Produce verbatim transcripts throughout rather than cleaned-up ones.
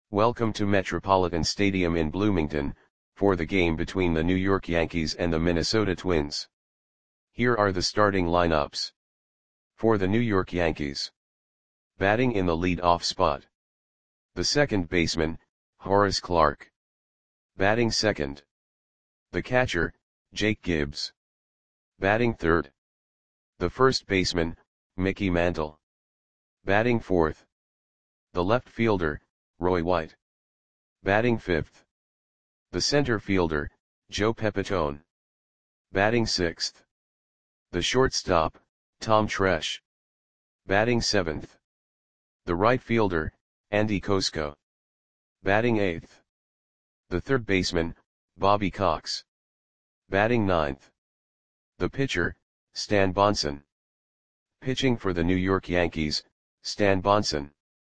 Welcome to Metropolitan Stadium in Bloomington, for the game between the New York Yankees and the Minnesota Twins. Here are the starting lineups. For the New York Yankees. Batting in the lead-off spot. The second baseman, Horace Clarke. Batting second. The catcher, Jake Gibbs. Batting third. The first baseman, Mickey Mantle. Batting fourth. The left fielder, Roy White. Batting fifth. The center fielder, Joe Pepitone. Batting sixth. The shortstop, Tom Tresh. Batting seventh. The right fielder, Andy Kosko. Batting eighth. The third baseman, Bobby Cox. Batting ninth. The pitcher, Stan Bonson. Pitching for the New York Yankees, Stan Bonson.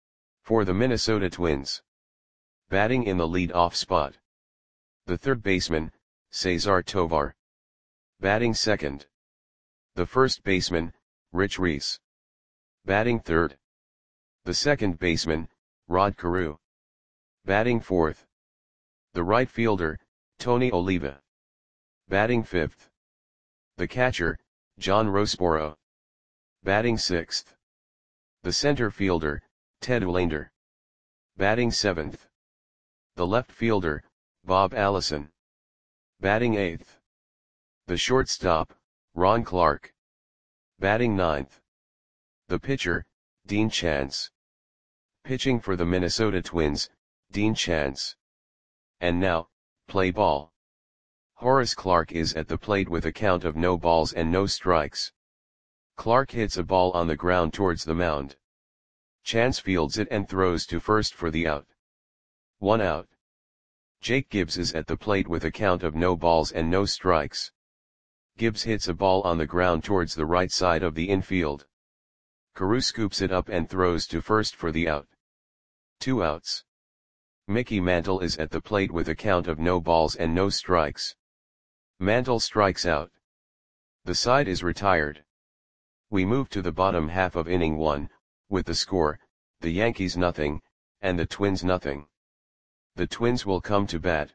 For the Minnesota Twins. Batting in the lead-off spot. The third baseman, Cesar Tovar. Batting second. The first baseman, Rich Reese. Batting third. The second baseman, Rod Carew. Batting fourth. The right fielder, Tony Oliva. Batting fifth. The catcher, John Roseboro. Batting sixth. The center fielder, Ted Olander. Batting seventh. The left fielder, Bob Allison. Batting eighth. The shortstop, Ron Clark. Batting ninth. The pitcher, Dean Chance. Pitching for the Minnesota Twins, Dean Chance. And now, play ball. Horace Clarke is at the plate with a count of no balls and no strikes. Clarke hits a ball on the ground towards the mound. Chance fields it and throws to first for the out. One out. Jake Gibbs is at the plate with a count of no balls and no strikes. Gibbs hits a ball on the ground towards the right side of the infield. Carew scoops it up and throws to first for the out. Two outs. Mickey Mantle is at the plate with a count of no balls and no strikes. Mantle strikes out. The side is retired. We move to the bottom half of inning one, with the score, the Yankees nothing, and the Twins nothing. The Twins will come to bat.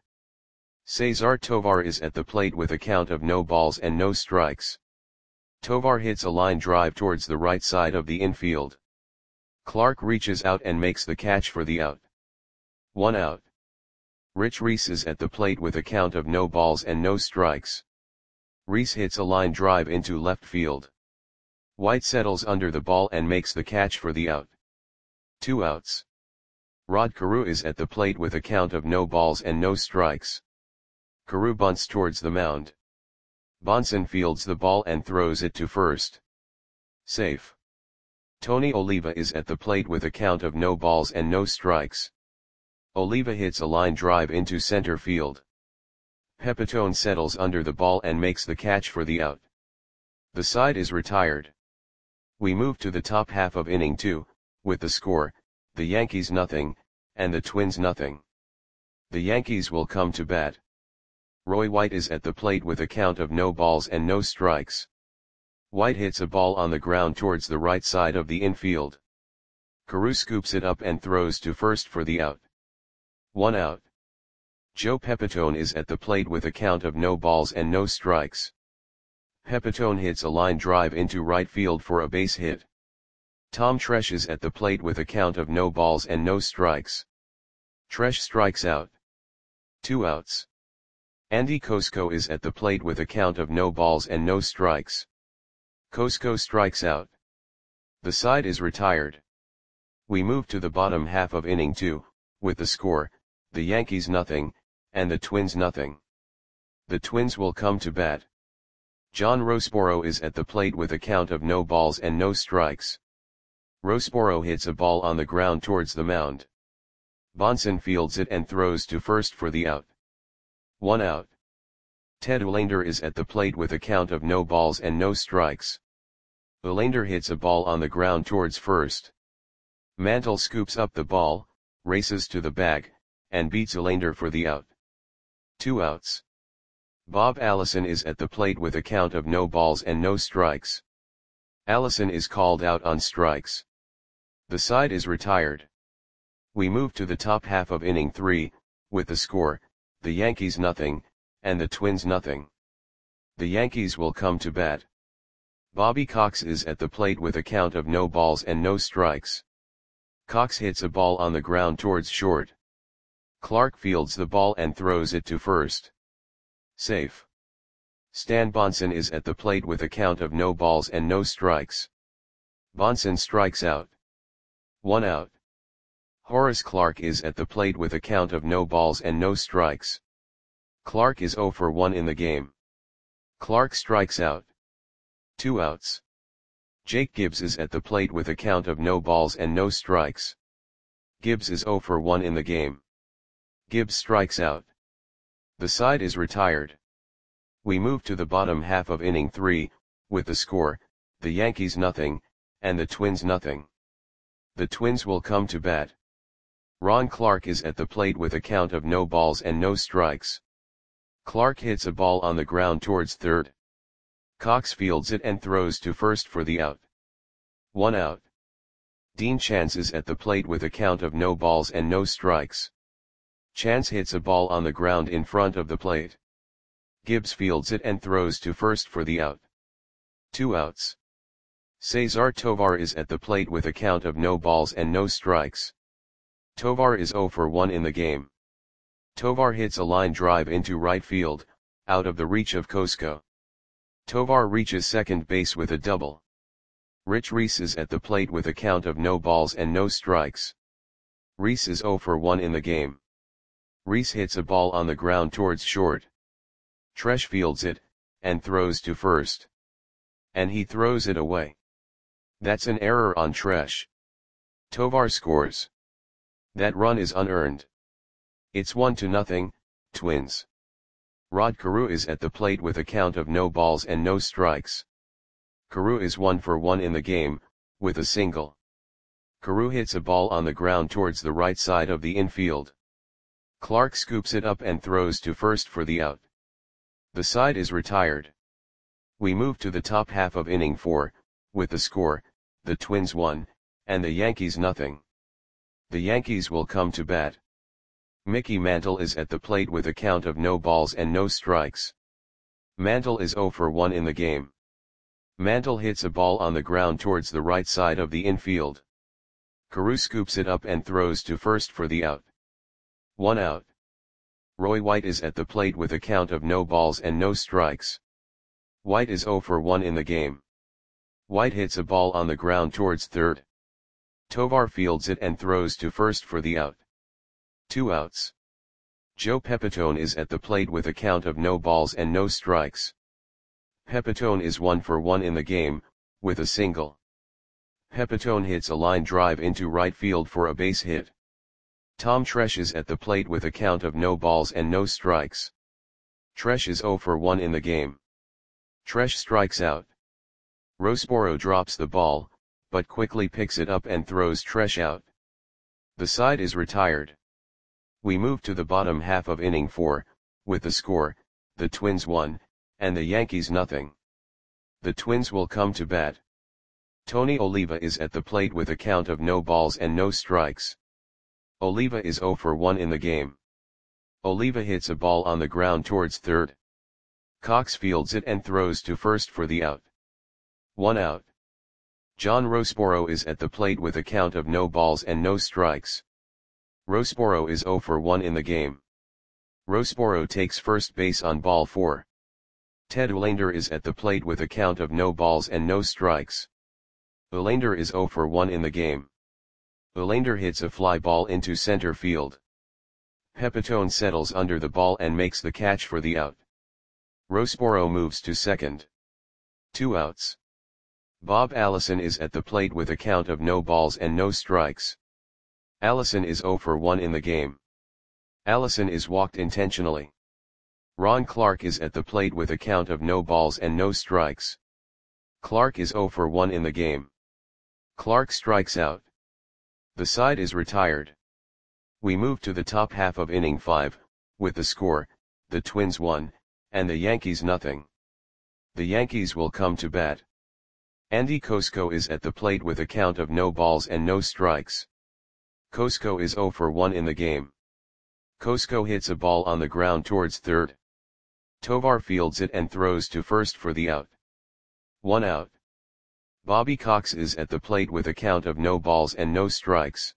Cesar Tovar is at the plate with a count of no balls and no strikes. Tovar hits a line drive towards the right side of the infield. Clarke reaches out and makes the catch for the out. One out. Rich Reese is at the plate with a count of no balls and no strikes. Reese hits a line drive into left field. White settles under the ball and makes the catch for the out. Two outs. Rod Carew is at the plate with a count of no balls and no strikes. Carew bunts towards the mound. Bonson fields the ball and throws it to first. Safe. Tony Oliva is at the plate with a count of no balls and no strikes. Oliva hits a line drive into center field. Pepitone settles under the ball and makes the catch for the out. The side is retired. We move to the top half of inning two, with the score, the Yankees nothing, and the Twins nothing. The Yankees will come to bat. Roy White is at the plate with a count of no balls and no strikes. White hits a ball on the ground towards the right side of the infield. Carew scoops it up and throws to first for the out. One out. Joe Pepitone is at the plate with a count of no balls and no strikes. Pepitone hits a line drive into right field for a base hit. Tom Tresh is at the plate with a count of no balls and no strikes. Tresh strikes out. Two outs. Andy Kosko is at the plate with a count of no balls and no strikes. Kosko strikes out. The side is retired. We move to the bottom half of inning two, with the score, the Yankees nothing, and the Twins nothing. The Twins will come to bat. John Roseboro is at the plate with a count of no balls and no strikes. Roseboro hits a ball on the ground towards the mound. Bonson fields it and throws to first for the out. One out. Ted Olander is at the plate with a count of no balls and no strikes. Olander hits a ball on the ground towards first. Mantle scoops up the ball, races to the bag, and beats Olander for the out. Two outs. Bob Allison is at the plate with a count of no balls and no strikes. Allison is called out on strikes. The side is retired. We move to the top half of inning three, with the score, the Yankees nothing, and the Twins nothing. The Yankees will come to bat. Bobby Cox is at the plate with a count of no balls and no strikes. Cox hits a ball on the ground towards short. Clark fields the ball and throws it to first. Safe. Stan Bonson is at the plate with a count of no balls and no strikes. Bonson strikes out. One out. Horace Clarke is at the plate with a count of no balls and no strikes. Clarke is zero for one in the game. Clarke strikes out. Two outs. Jake Gibbs is at the plate with a count of no balls and no strikes. Gibbs is zero for one in the game. Gibbs strikes out. The side is retired. We move to the bottom half of inning three, with the score, the Yankees nothing, and the Twins nothing. The Twins will come to bat. Ron Clark is at the plate with a count of no balls and no strikes. Clark hits a ball on the ground towards third. Cox fields it and throws to first for the out. One out. Dean Chance is at the plate with a count of no balls and no strikes. Chance hits a ball on the ground in front of the plate. Gibbs fields it and throws to first for the out. Two outs. Cesar Tovar is at the plate with a count of no balls and no strikes. Tovar is zero for one in the game. Tovar hits a line drive into right field, out of the reach of Cosco. Tovar reaches second base with a double. Rich Reese is at the plate with a count of no balls and no strikes. Reese is zero for one in the game. Reese hits a ball on the ground towards short. Tresh fields it, and throws to first. And he throws it away. That's an error on Tresh. Tovar scores. That run is unearned. It's one to nothing, Twins. Rod Carew is at the plate with a count of no balls and no strikes. Carew is one for one in the game, with a single. Carew hits a ball on the ground towards the right side of the infield. Clark scoops it up and throws to first for the out. The side is retired. We move to the top half of inning four, with the score, the Twins one, and the Yankees nothing. The Yankees will come to bat. Mickey Mantle is at the plate with a count of no balls and no strikes. Mantle is zero for one in the game. Mantle hits a ball on the ground towards the right side of the infield. Carew scoops it up and throws to first for the out. One out. Roy White is at the plate with a count of no balls and no strikes. White is zero for one in the game. White hits a ball on the ground towards third. Tovar fields it and throws to first for the out. Two outs. Joe Pepitone is at the plate with a count of no balls and no strikes. Pepitone is one for one in the game, with a single. Pepitone hits a line drive into right field for a base hit. Tom Tresh is at the plate with a count of no balls and no strikes. Tresh is zero for one in the game. Tresh strikes out. Rosboro drops the ball, but quickly picks it up and throws Tresh out. The side is retired. We move to the bottom half of inning four, with the score, the Twins one, and the Yankees nothing. The Twins will come to bat. Tony Oliva is at the plate with a count of no balls and no strikes. Oliva is zero for one in the game. Oliva hits a ball on the ground towards third. Cox fields it and throws to first for the out. One out. John Rosboro is at the plate with a count of no balls and no strikes. Rosboro is zero for one in the game. Rosboro takes first base on ball four. Ted Olander is at the plate with a count of no balls and no strikes. Olander is zero for one in the game. Olander hits a fly ball into center field. Pepitone settles under the ball and makes the catch for the out. Rosboro moves to second. Two outs. Bob Allison is at the plate with a count of no balls and no strikes. Allison is zero for one in the game. Allison is walked intentionally. Ron Clark is at the plate with a count of no balls and no strikes. Clark is zero for one in the game. Clark strikes out. The side is retired. We move to the top half of inning five, with the score, the Twins one, and the Yankees nothing. The Yankees will come to bat. Andy Cosco is at the plate with a count of no balls and no strikes. Cosco is zero for one in the game. Cosco hits a ball on the ground towards third. Tovar fields it and throws to first for the out. One out. Bobby Cox is at the plate with a count of no balls and no strikes.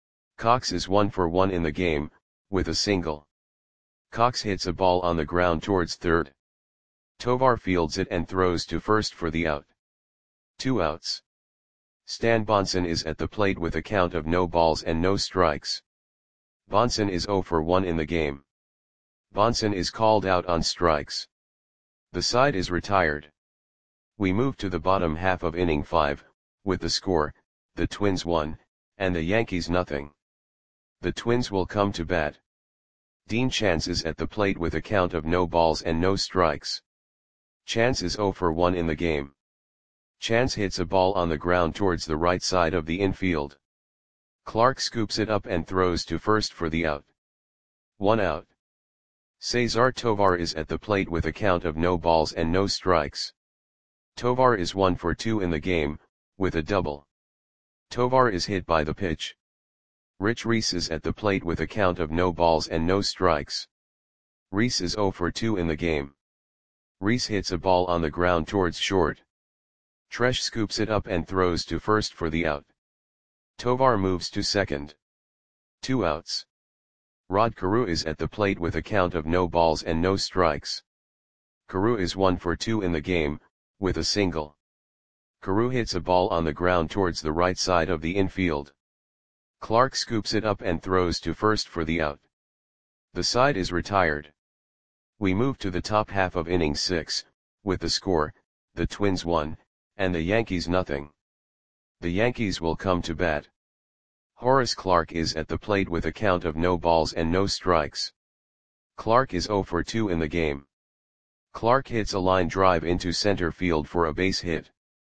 Cox is one for one in the game, with a single. Cox hits a ball on the ground towards third. Tovar fields it and throws to first for the out. Two outs. Stan Bonson is at the plate with a count of no balls and no strikes. Bonson is zero for one in the game. Bonson is called out on strikes. The side is retired. We move to the bottom half of inning five, with the score, the Twins one, and the Yankees nothing. The Twins will come to bat. Dean Chance is at the plate with a count of no balls and no strikes. Chance is zero for one in the game. Chance hits a ball on the ground towards the right side of the infield. Clark scoops it up and throws to first for the out. One out. Cesar Tovar is at the plate with a count of no balls and no strikes. Tovar is one for two in the game, with a double. Tovar is hit by the pitch. Rich Reese is at the plate with a count of no balls and no strikes. Reese is zero for two in the game. Reese hits a ball on the ground towards short. Tresh scoops it up and throws to first for the out. Tovar moves to second. Two outs. Rod Carew is at the plate with a count of no balls and no strikes. Carew is one for two in the game, with a single. Carew hits a ball on the ground towards the right side of the infield. Clark scoops it up and throws to first for the out. The side is retired. We move to the top half of inning six, with the score, the Twins one, and the Yankees nothing. The Yankees will come to bat. Horace Clarke is at the plate with a count of no balls and no strikes. Clarke is zero for two in the game. Clarke hits a line drive into center field for a base hit.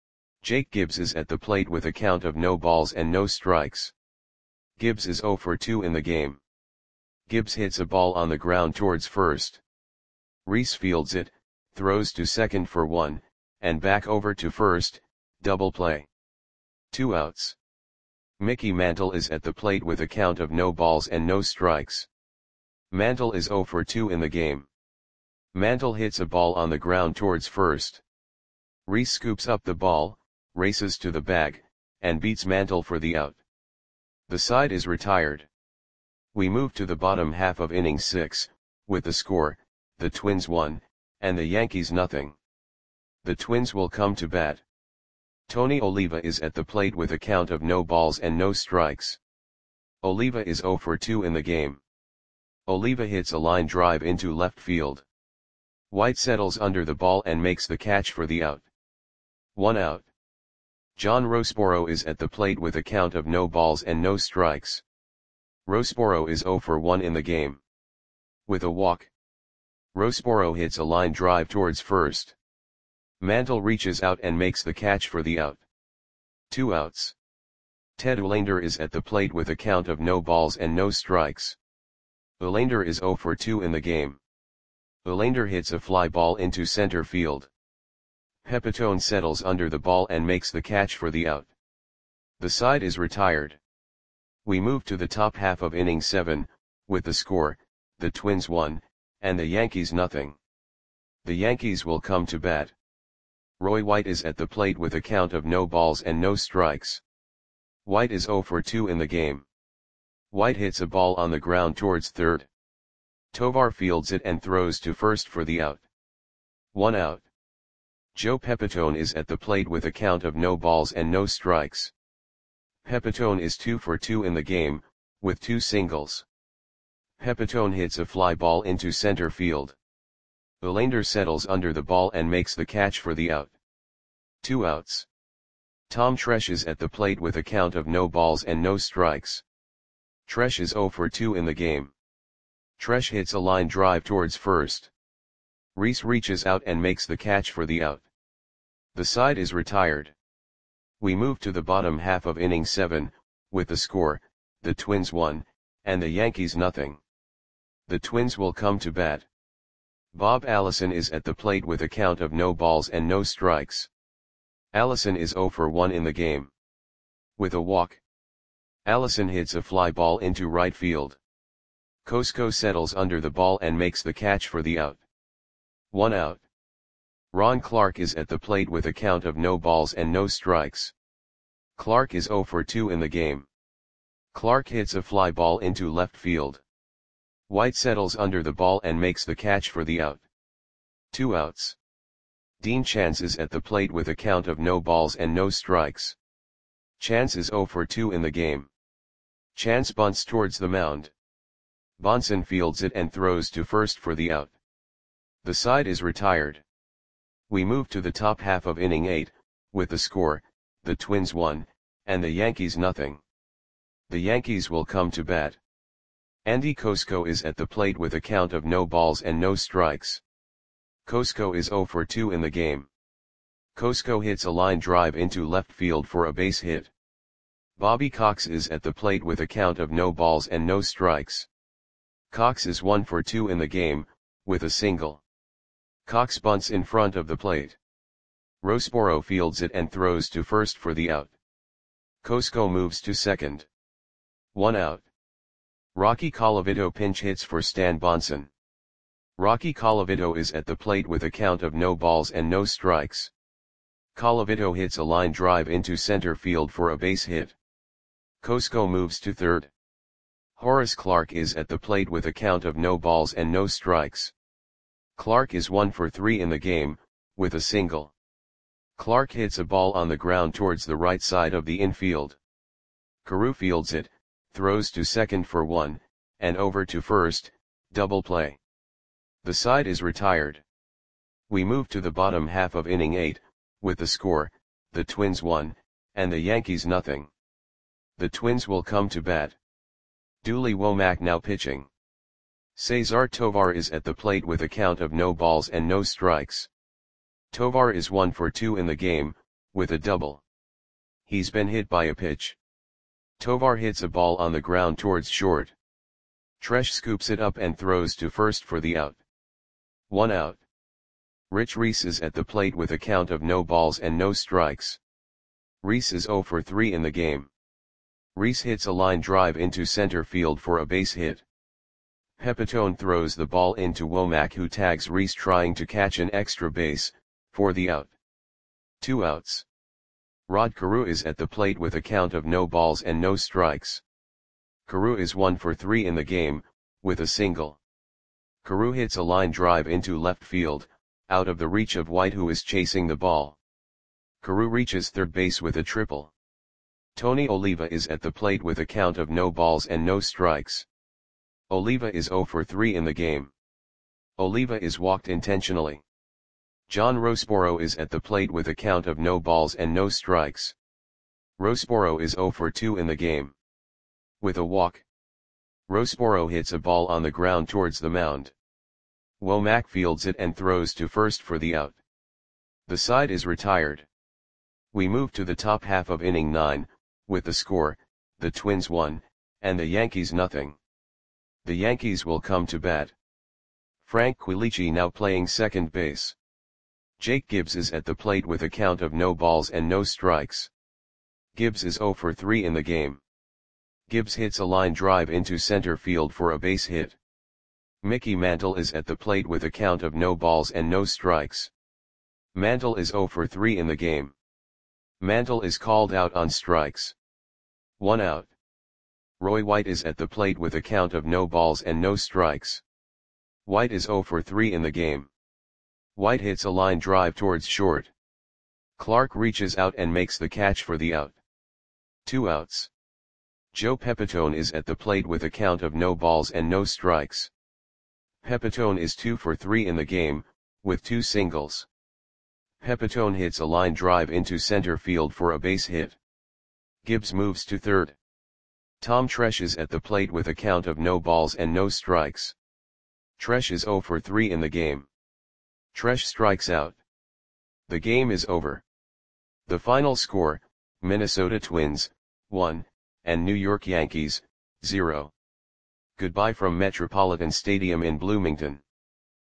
Jake Gibbs is at the plate with a count of no balls and no strikes. Gibbs is zero for two in the game. Gibbs hits a ball on the ground towards first. Reese fields it, throws to second for one, and back over to first, double play. Two outs. Mickey Mantle is at the plate with a count of no balls and no strikes. Mantle is zero for two in the game. Mantle hits a ball on the ground towards first. Reese scoops up the ball, races to the bag, and beats Mantle for the out. The side is retired. We move to the bottom half of inning six, with the score, the Twins one, and the Yankees nothing. The Twins will come to bat. Tony Oliva is at the plate with a count of no balls and no strikes. Oliva is zero for two in the game. Oliva hits a line drive into left field. White settles under the ball and makes the catch for the out. One out. John Roseboro is at the plate with a count of no balls and no strikes. Roseboro is zero for one in the game. With a walk. Roseboro hits a line drive towards first. Mantle reaches out and makes the catch for the out. Two outs. Ted Uhlaender is at the plate with a count of no balls and no strikes. Uhlaender is zero for two in the game. Uhlaender hits a fly ball into center field. Pepitone settles under the ball and makes the catch for the out. The side is retired. We move to the top half of inning seven, with the score, the Twins one, and the Yankees nothing. The Yankees will come to bat. Roy White is at the plate with a count of no balls and no strikes. White is zero for two in the game. White hits a ball on the ground towards third. Tovar fields it and throws to first for the out. One out. Joe Pepitone is at the plate with a count of no balls and no strikes. Pepitone is two for two in the game, with two singles. Pepitone hits a fly ball into center field. Uhlaender settles under the ball and makes the catch for the out. Two outs. Tom Tresh is at the plate with a count of no balls and no strikes. Tresh is zero for two in the game. Tresh hits a line drive towards first. Reese reaches out and makes the catch for the out. The side is retired. We move to the bottom half of inning seven, with the score, the Twins one, and the Yankees nothing. The Twins will come to bat. Bob Allison is at the plate with a count of no balls and no strikes. Allison is zero for one in the game. With a walk. Allison hits a fly ball into right field. Cosco settles under the ball and makes the catch for the out. One out. Ron Clark is at the plate with a count of no balls and no strikes. Clark is zero for two in the game. Clark hits a fly ball into left field. White settles under the ball and makes the catch for the out. Two outs. Dean Chance is at the plate with a count of no balls and no strikes. Chance is zero for two in the game. Chance bunts towards the mound. Bonson fields it and throws to first for the out. The side is retired. We move to the top half of inning eight, with the score, the Twins one, and the Yankees nothing. The Yankees will come to bat. Andy Cosco is at the plate with a count of no balls and no strikes. Cosco is zero for two in the game. Cosco hits a line drive into left field for a base hit. Bobby Cox is at the plate with a count of no balls and no strikes. Cox is one for two in the game, with a single. Cox bunts in front of the plate. Rosboro fields it and throws to first for the out. Cosco moves to second. One out. Rocky Colavito pinch hits for Stan Bonson. Rocky Colavito is at the plate with a count of no balls and no strikes. Colavito hits a line drive into center field for a base hit. Cosco moves to third. Horace Clark is at the plate with a count of no balls and no strikes. Clark is one for three in the game, with a single. Clark hits a ball on the ground towards the right side of the infield. Carew fields it, throws to second for one, and over to first, double play. The side is retired. We move to the bottom half of inning eight, with the score, the Twins one, and the Yankees nothing. The Twins will come to bat. Dooley Womack now pitching. Cesar Tovar is at the plate with a count of no balls and no strikes. Tovar is one for two in the game, with a double. He's been hit by a pitch. Tovar hits a ball on the ground towards short. Tresh scoops it up and throws to first for the out. One out. Rich Reese is at the plate with a count of no balls and no strikes. Reese is zero for three in the game. Reese hits a line drive into center field for a base hit. Pepitone throws the ball into Womack, who tags Reese trying to catch an extra base, for the out. Two outs. Rod Carew is at the plate with a count of no balls and no strikes. Carew is one for three in the game, with a single. Carew hits a line drive into left field, out of the reach of White, who is chasing the ball. Carew reaches third base with a triple. Tony Oliva is at the plate with a count of no balls and no strikes. Oliva is zero for three in the game. Oliva is walked intentionally. John Rosboro is at the plate with a count of no balls and no strikes. Rosboro is zero for two in the game. With a walk. Rosboro hits a ball on the ground towards the mound. Womack fields it and throws to first for the out. The side is retired. We move to the top half of inning nine, with the score, the Twins one, and the Yankees nothing. The Yankees will come to bat. Frank Quilici now playing second base. Jake Gibbs is at the plate with a count of no balls and no strikes. Gibbs is zero for three in the game. Gibbs hits a line drive into center field for a base hit. Mickey Mantle is at the plate with a count of no balls and no strikes. Mantle is zero for three in the game. Mantle is called out on strikes. One out. Roy White is at the plate with a count of no balls and no strikes. White is zero for three in the game. White hits a line drive towards short. Clark reaches out and makes the catch for the out. Two outs. Joe Pepitone is at the plate with a count of no balls and no strikes. Pepitone is two for three in the game, with two singles. Pepitone hits a line drive into center field for a base hit. Gibbs moves to third. Tom Tresh is at the plate with a count of no balls and no strikes. Tresh is zero for three in the game. Tresh strikes out. The game is over. The final score, Minnesota Twins, one, and New York Yankees, zero. Goodbye from Metropolitan Stadium in Bloomington.